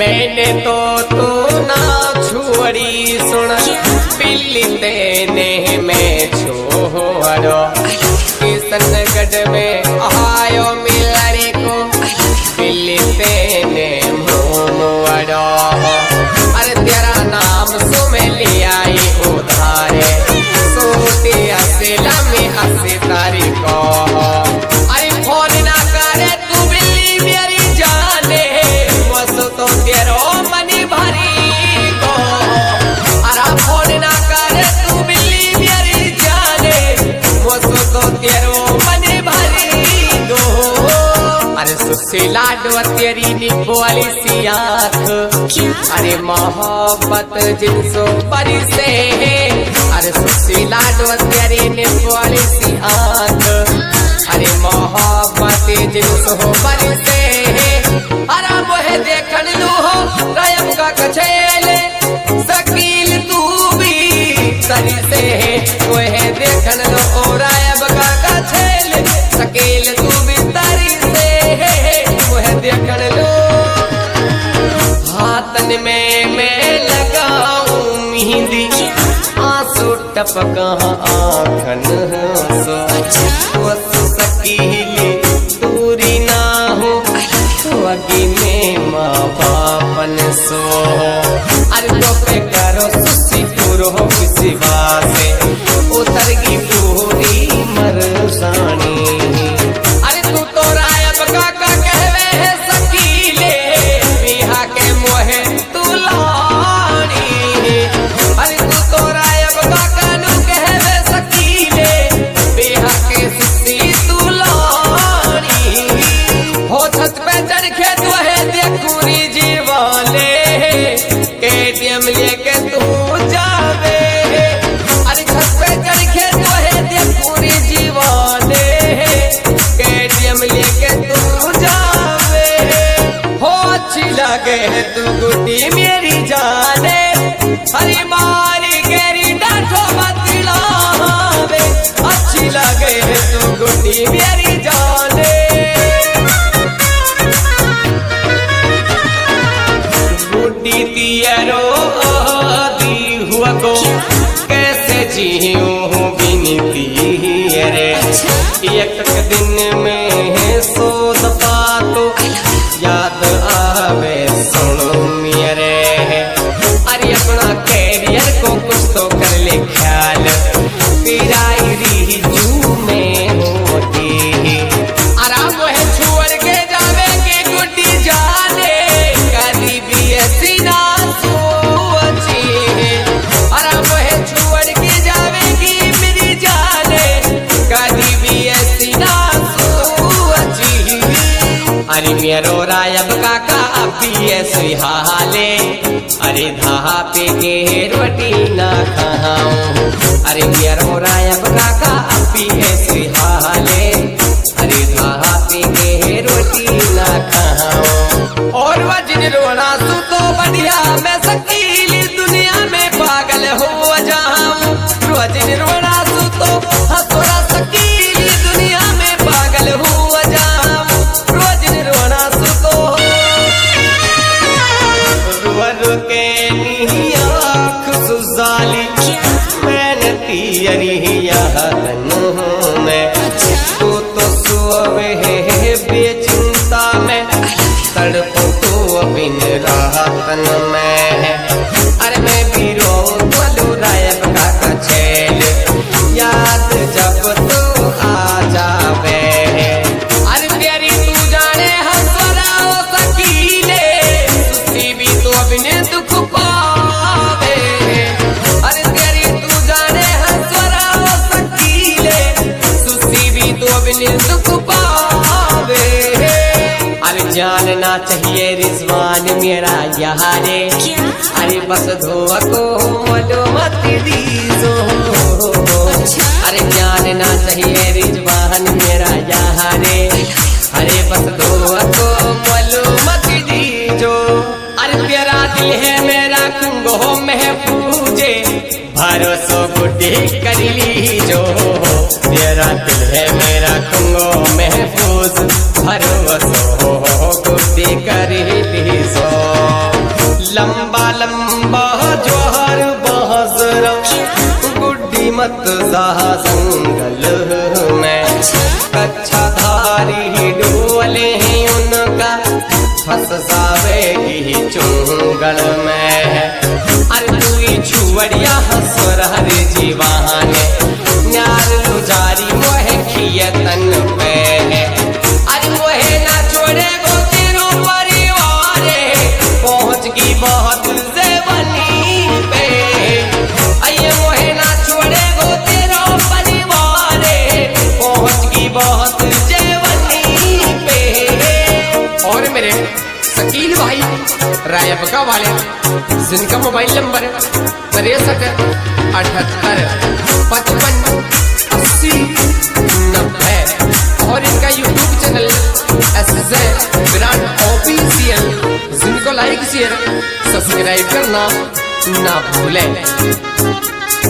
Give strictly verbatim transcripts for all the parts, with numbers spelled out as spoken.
मैंने तो तू ना छुड़ी सुन बिल्ली तेने में छोड़ो किशनगढ़ में आयो मिलने को बिल्ली तेने मोड़ो। अरे तेरा नाम सो में लिया उधारे सोते असिला में अस्सी तारीख को। अरे फोन ना करे तू बिल्ली मेरी जाने वसो तो तेरो मनी भरी को। अरे फोन ना करे तू बिल्ली मेरी जाने वसो तो तेरो मनी भरी दो। अरे सुशीला डो तेरी निकोली सी आँख अरे मोहब्बत जिनसो बरी से। अरे सुशीला डो तेरी निकोली सी आँख अरे मोहब्बत जिनसो बरी से। अरे मोहे देखन लू हो गायब का कछेले शकील तू भी सरी से। मोहे देखन लो ओ गायब का कछेले शकील तू भी तरी से। मोहे देखन लो हाथन में मैं लगाऊं मेहंदी आंसू टपका आँखन सो शकीली दूरी ना हो तो अगी में माँ बापन सो। अरे तो पे करो सुसी पूरो किसी बासे उतर की पूरी मरसानी। अरे तू तो रायब काका कहवे है शकीले बिहा के मोहे तू लानी। अरे तू तो रायब काका नु कहवे शकीले बिहा के सुसी तू लानी। हो छत पे चढ़ के तू है देखूरी जीवाले केटीएम लेके तू जावे। अरे छत पे चढ़ के तू है देखूरी जीवाले केटीएम लेके तू जावे। हो अच्छी लगे तू गुड्डी मेरी जाने हरी मारी गेरी डांटो बतलावे। अच्छी लगे तू गुड्डी मेरी जाने गुड्डी तियरो दी हुआ को कैसे जीऊं बिनती रे। एक दिन में सो दफा तो याद आवे सुनो मेरे। अरे अपना कैरियर को कुछ तो कर ले ख्याल पिराई री जू में होती। आराम है छोड़ के जावेंगे गुड्डी जाने कभी भी ऐसी ना सोची। आराम है छोड़ के जावेंगी मेरी जाने कभी भी ऐसी ना सोची। अरे मेरो रायब काका अभी ऐसी हाले अरे धाहा पे के रोटी ना खाऊं। अरे मेरो रायब काका अभी ऐसी हाले अरे धाहा पे के रोटी ना खाऊं। और वजन रोना सु तो बढ़िया मैं शकील दुनिया में पागल हो जाऊं। वजन रोना सु तो हंसोरा शकील दुनिया में पागल हो जाऊं। वजन रोना सु तो रुअर के नी आँख सुजाली मेहनती अरिया में तू तो सोवे है बेचिंता में तड़पो तो बिन राहतन में। अरे मैं भी रोऊं बोलू रायब काका छेल याद जब तू आ जावे। अरे तेरी तू जाने हंसरा ओ शकीले सुसी भी तो बिन दुख पावे। अरे तेरी तू जाने हंसरा ओ शकीले सुसी भी तो बिन दुख पावे। अरे जानना चाहिए रिजवान मेरा यारे अरे बस धोआ को मलो मत दीजो। अरे जानना चाहिए रिजवान मेरा यारे अरे बस धोआ को मलो मत दीजो। अरे तेरा दिल है मेरा कुंगो महफूजे भरोसो गुड्डी कर लीजो। तेरा दिल है मेरा कुंगो महफूज भरोसो गुड्डी कर लीजो। लंबा लंबा जोहर बहसरा गुड्डी मत जंगल में कच्छा धारी डोले उनका फंस जावेगी चुंगल में। अरे तू छुवड़िया हसर रे जीवाने न्यार गुजारी मोहे खियतन पे अरे मोहे ना छोड़े गो तेरो परिवार पहुँच गई बहुत जेवनी पे अये मोहे ना छोड़े गो तेरो परिवार पहुँच गई बहुत जेवनी पे। और मेरे शकील भाई रायबका वाले जिनका मोबाइल नंबर तिरसठ अठहत्तर पचपन अस्सी नब्बे और इनका यूट्यूब चैनल एस जे विराट ऑफिशियल, जिनको लाइक शेयर सब्सक्राइब करना ना भूलें।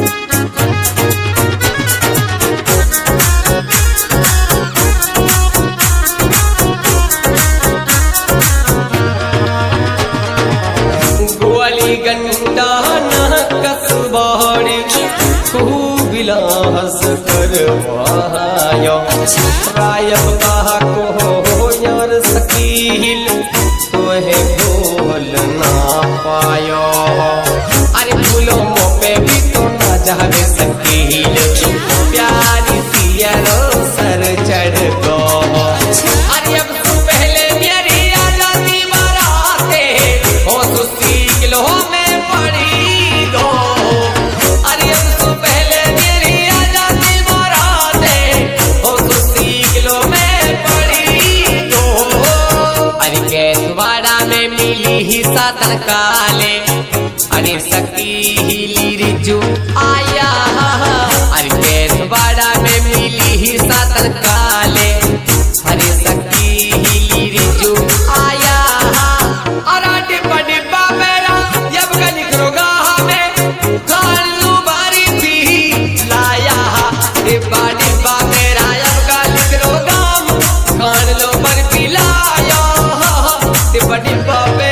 गंडा न कसबाड़ी खूब इलाहस करवाया रायब कहा को यार शकील तोहे भूल ना पायो। अरे फूलों पे भी तो ना जावे शकील प्यारी सियरो सर चढ़ गो। अरे अब तू पहले मेरी आजादी मराते हो सुस्ती किलो में पड़ी दो। अरे अब तू पहले मेरी आजादी मराते हो सुस्ती किलो में पड़ी दो। अरे कैसवाड़ा में मिली ही सातन काले अरे शकीली रिजू आया। अरे कैसवाड़ा में मिली ही सातन काले अरे शकीली रिजू आया। अरे डिब्बा डिब्बा मेरा जब का निकलोगा हमें कान लू बारी भी लाया। डिब्बा डिब्बा मेरा जब का निकलोगा कान लो पर भी लाया। डिब्बा डिब्बा पे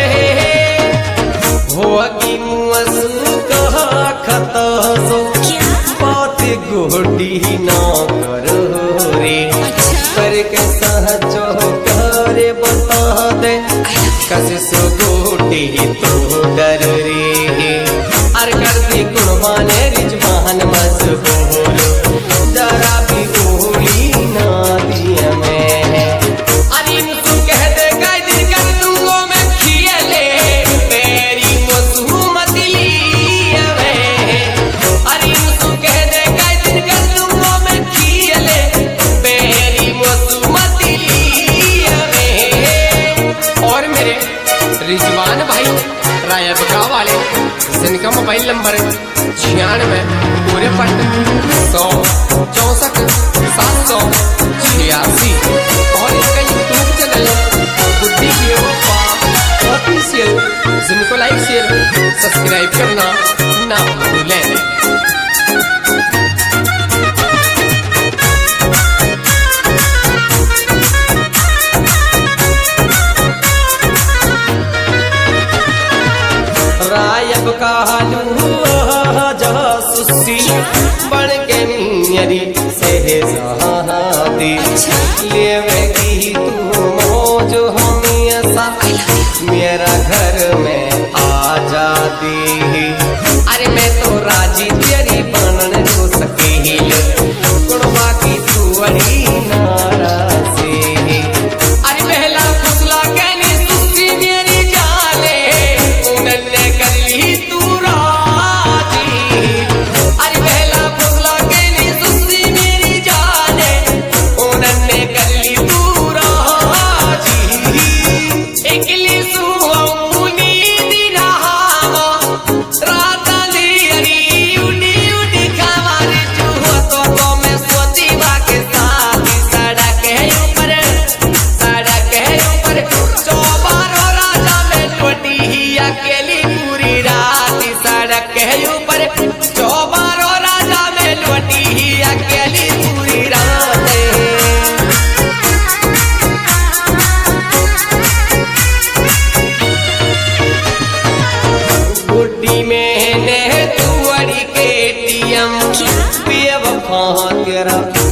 होगी मुअस कहा खता सो बात गोडी ना करो रे करके सहजो करे बता दे कस सो गोडी तो डर रे। अर कर दी कुर्बाने रिजवान मजबूर जरा भी गोली ना दिया मैं। अरे तू कह दे गाय दिन कर दूंगो मैं खियले मेरी मसूमत लिया मैं। अरे तू कह दे गाय दिन कर दूंगो मैं खियले मेरी मसूमत लिया मैं। और मेरे रिजवान भाई रायबका वाले जिनका मोबाइल नंबर छियानवे पूरे पट सौ चौसठ सात सौ छियासी और इसका यूट्यूब चैनल गुड्डी ऑफिशियल, जिनको लाइक शेयर सब्सक्राइब करना ना भूलें। रायब का जासूसी बन के मेरी शहजादी लेवेगी तू मौज हमेशा मेरा घर में आजादी। अरे मैं तो राजी तेरी बनने को शकील कुर्बा की तू बड़ी नाराजी। अरे पहला फुसला कहनी सुस्ती मेरी जाले उन्होंने कर ली तू राजी। अरे पहला फुसला कहनी सुस्ती मेरी जाले उन्होंने कर ली तू राजी। एकली सुहाऊनी दिनावा रात लियरी उड़ी उड़ी खावार जुआ तो तो मैं सोची बाके साथ सड़क है ऊपर सड़क है ऊपर चौबारो राजा में टोटी ही अकेली पूरी रात सड़क है ऊपर चौबारो राजा में टोटी ही अकेली पूरी रात।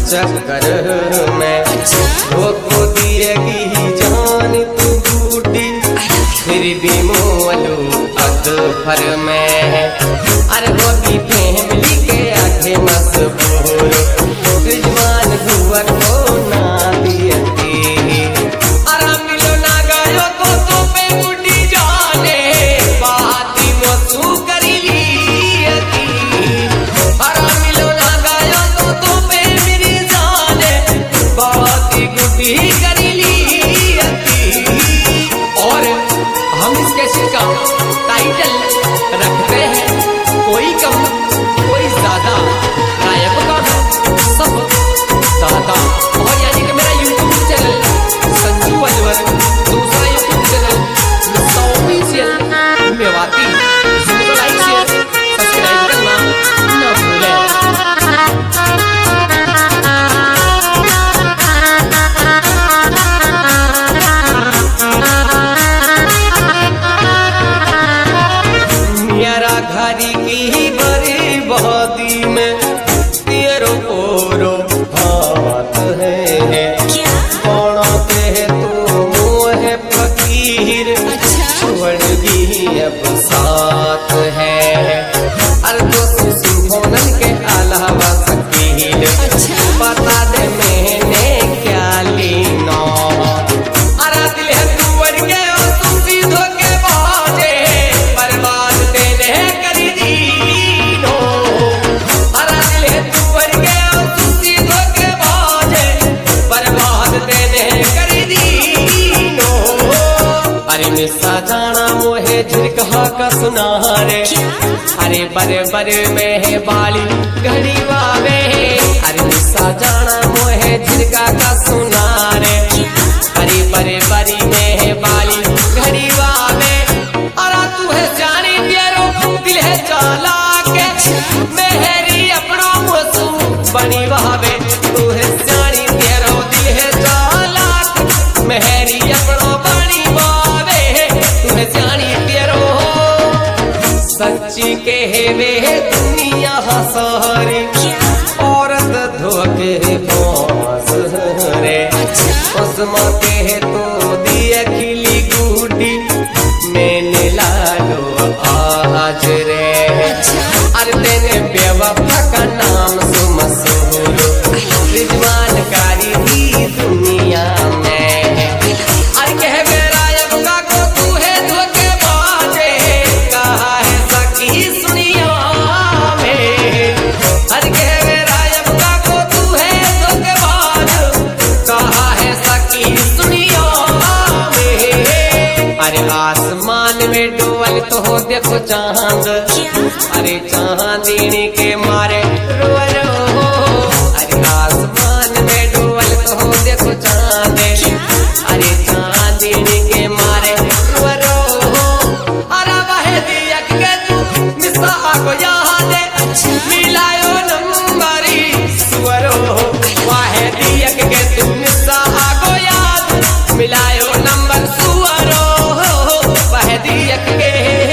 चक्कर में वो को दिएगी जान तू बूटी फिर भी मोलू अदफर में। अरे वो भी फैमिली के आगे मजबूर रिजवान हुआ को ना दियती। अरे मिलो ना गयो तो तो पे बूटी जाने बाती मसू करी लियती। अरे मिलो ना गयो तो तो पे मेरी जाने बाती गुटी करी लियती। और हम इस कैसेट का टाइटल रखते हैं कोई कम कोई ज्यादा गायक का सब दादा। और यानी कि मेरा यूट्यूब चैनल संजू अलवर, दूसरा यूट्यूब चैनल ऑफिशियल मेवाती, जिसको लाइक शेयर सब्सक्राइब करना ना भूलें। मेरा घरी की बड़ी बहादी में तेरो ओरो हाथ है कौन के तो मोह फकीर छोड़गी अब साथ है। अरे दोस्त सिंहोनन के अलावा सकील बता दे मैंने क्या लीना। अरे दिल है टूट गए और तुम सीधो के बाजे बर्बाद देने करी दीनो। अरे दिल है टूट गए और तुम सीधो के बाजे बर्बाद देने करी दीनो। अरे मिसा जाना मोहे झिरकहा का सुनारे अरे बरे बरे में है बाली घड़ी वावे। अरे मिसा जाना मोहे झिरका का सुनारे अरे बरे बरी में है बाली घड़ी वावे। अरे तू है जानी प्यारो दिल है चाला के मेहरी अपना मसू बनी वावे। तू है जानी प्यारो दिल है चाला मेहरी अपना बनी वावे। तू है जानी प्यारो सच्ची के वे दुनिया सारी औरत धोखे पास रे उसमा के तो दिया खिली गुडी मैंने लालो आज रे। अरे तेने बेवफा का नाम सुमसूर रिजवान कारी दी दुनिया में। अरे कह मेरा यमुना को तू है धोखे बाजे कहा है सकी सुनिया में। अरे कह मेरा यमुना को तू है धोखे बाज कहा है सकी सुनिया में। अरे आसमान में डोल तो हो देखो चांद अरे चांदनी के मारे रो रो। अरे आसमान में डोल तो हो देखो चांद अरे चांदनी के मारे रो रो। अरे वह दिया के तू मिसा को याद मिलायो नंबरी सुवरो। वह दिया के तू मिसा को याद मिलायो नंबर सुवरो। वह दिया के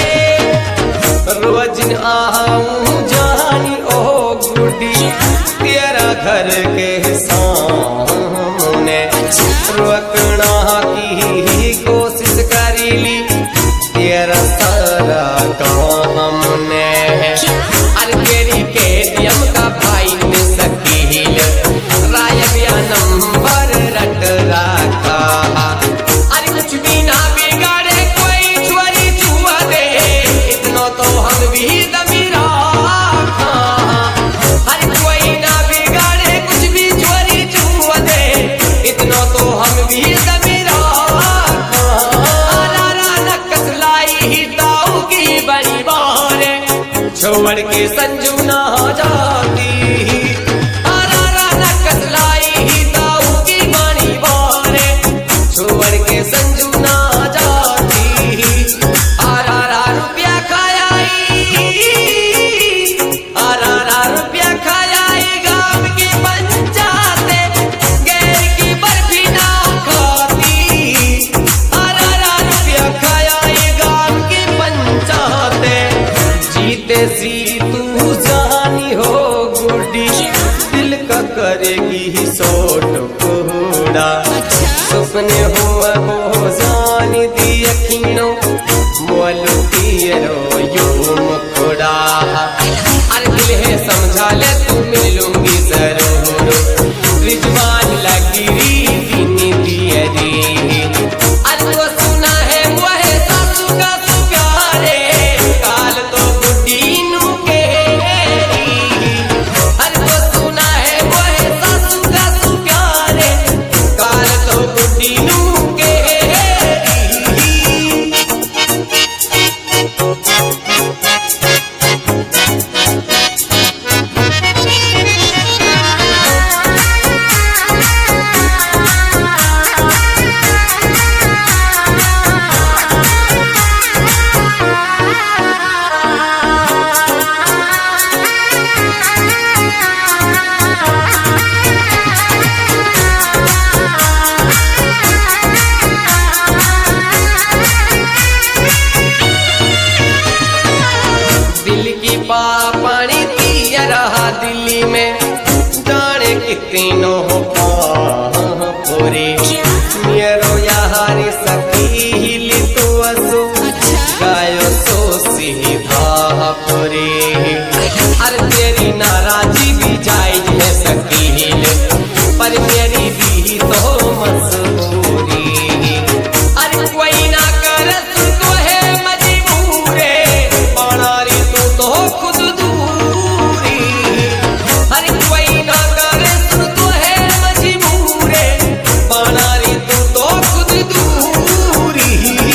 रोज आऊं जानी ओ गुडी तेरा घर के सामने रोकना की कोशिश करी ली तेरा सारा काम ने। अरे तेरी केटीएम का भाई ने सकील रायबिया नंबर रट रखा। अरे कुछ भी ना बिगाड़े कोई चोरी छुआ दे इतना तो हम भी दमीरा। अरे कोई ना बिगाड़े कुछ भी चोरी छुआ दे इतना तो हम भी दमीरा। ही ताऊ की बड़ी बारे छोड़ के संजू ना जाती। अरारा नकस लाई ही ताऊ की बड़ी बारे छोड़ के संजू ना जाती। अरारा रुपया खायाई अरारा रुपया खायाई गाँव की पंचायते गैर की बर्फी ना खाती। अरारा रुपया खायाई गाँव की पंचायते जीते सी तू जानी हो गुडी तीनों पूरे मेरो यार सकील तो असो गायो सो सीधा पूरे अरे तेरी नाराजी भी जायज है सकील पर मेरी भी तो मजबूरी अरे कोई ना कर तो है मजबूरे बनारी तू तो खुद दूरी अरे कोई ना कर तो है मजबूरे बनारी तू तो खुद दूरी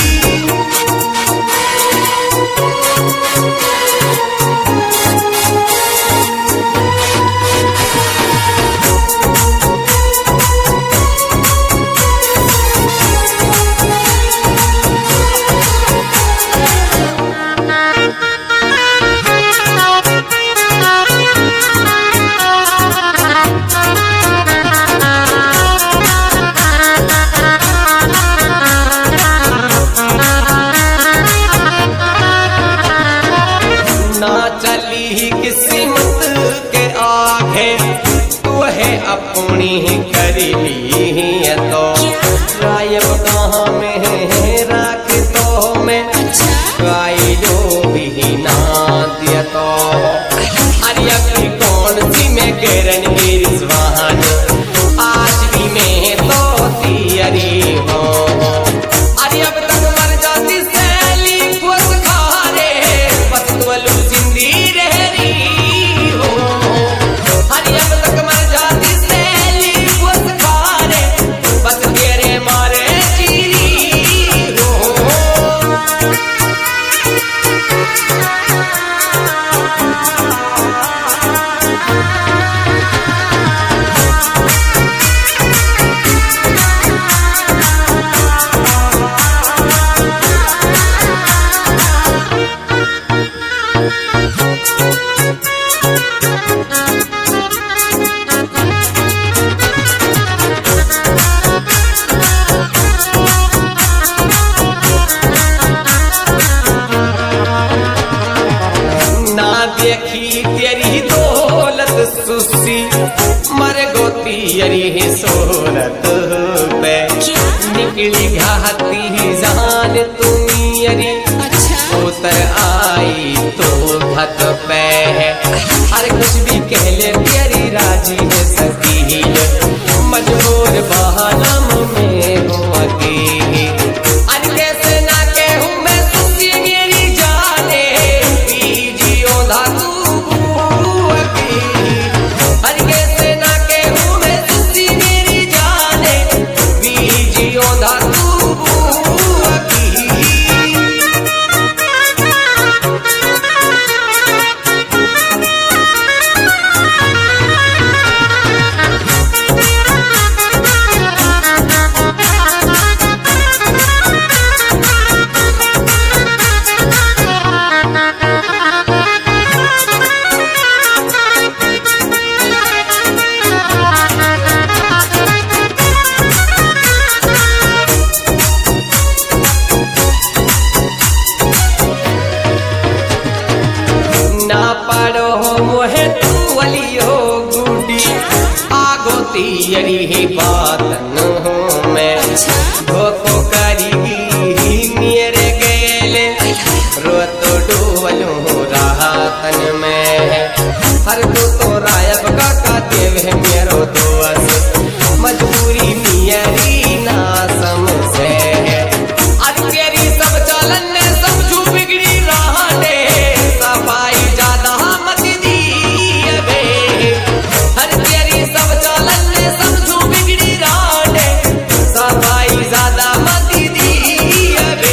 ना चली किस्मत के आगे तू है अपनी कर ली तो गायब कहाँ में है राख तो मैं गाय जो भी ना दिया तो अरे अपनी कौन सी मैं गैरन की रिजवान आज भी मैं तो तियरी हो अरे अब तक मर जाती सैली खुद खा रे बस तू जिंदी रह रही हो अरे अब तक मर जाती सैली खुद खा रे बस तेरे मारे चीरी हो ना देखी तेरी दौलत सुसी मर गोती यरी सोरत पे निकली घाती जान तुम यरी उतर आई तो भत पे अरे कुछ भी कह ले तेरी राजी है सकी मजबूर बहानम में हो अकेली अरे कैसे ना कहूँ मैं सुखी मेरी जाने पीजियो धातु अकेली अरे कैसे ना कहूँ मैं सुखी मेरी जाने पीजियो धातु अकेली ना पड़ो मोहे तू वलियो गुडी आगो तियरी ही बात न हो मैं धोखो करीगी मेरे गेले रो तो डूबलू राहतन में हर को तो रायब का का देव है मेरो दोस्त मजबूरी मेरी ना समझे अरे तेरी सब चलन ने समझू बिगड़ी रहने सफाई ज्यादा मत दी बे हर तेरी सब चलन ने समझू बिगड़ी रहने सफाई ज्यादा मत दी बे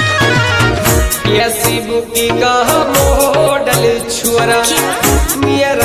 बुकी का मॉडल छुअरा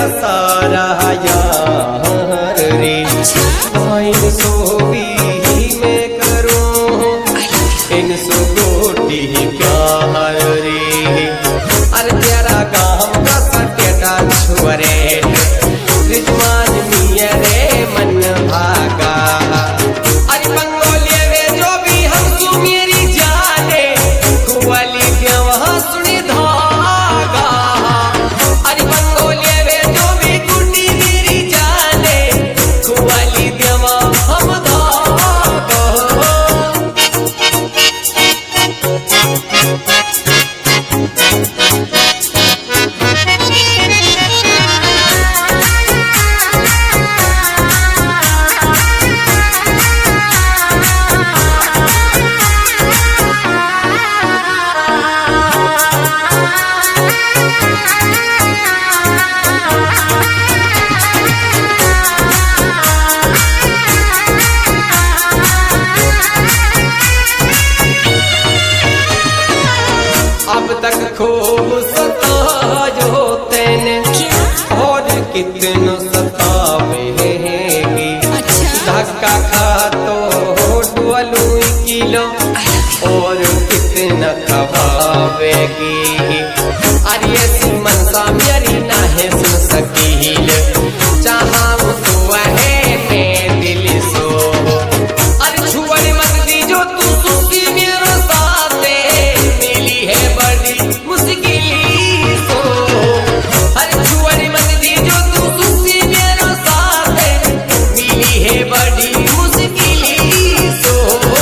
किलो और कितना खवावेगी। अरे ऐसी मनसा मेरी ना है सुन सकील, चाहा तो है मैं दिल सो। अरे छुअर मत दी जो तू सुखी मेरे साथ मिली है बड़ी मुश्किल सो। अरे छुअर मत दी जो तू सुखी मेरे साथ मिली है बड़ी मुश्किल सो।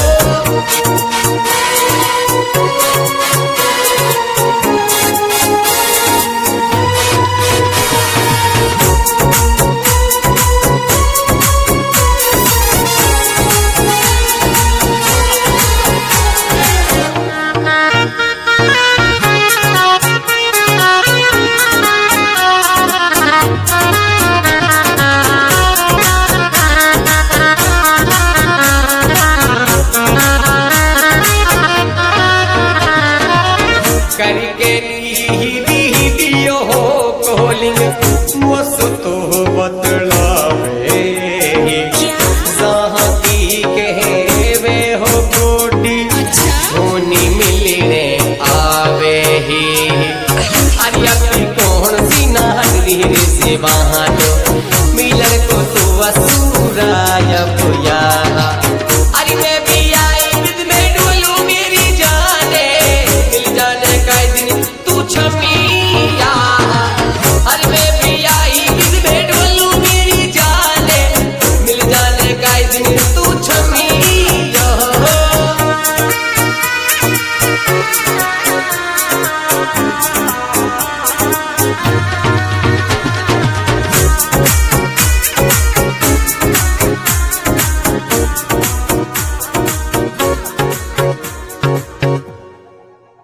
करके दी दियो हो कॉलिंग मस तो बतलावे, जहाँ की कहवे हो गोडी सोनी मिलने आवे ही। अरे अपनी कौन सी नागरी से बहानो मिलन को तो असुराया बुया। अरे मैं भी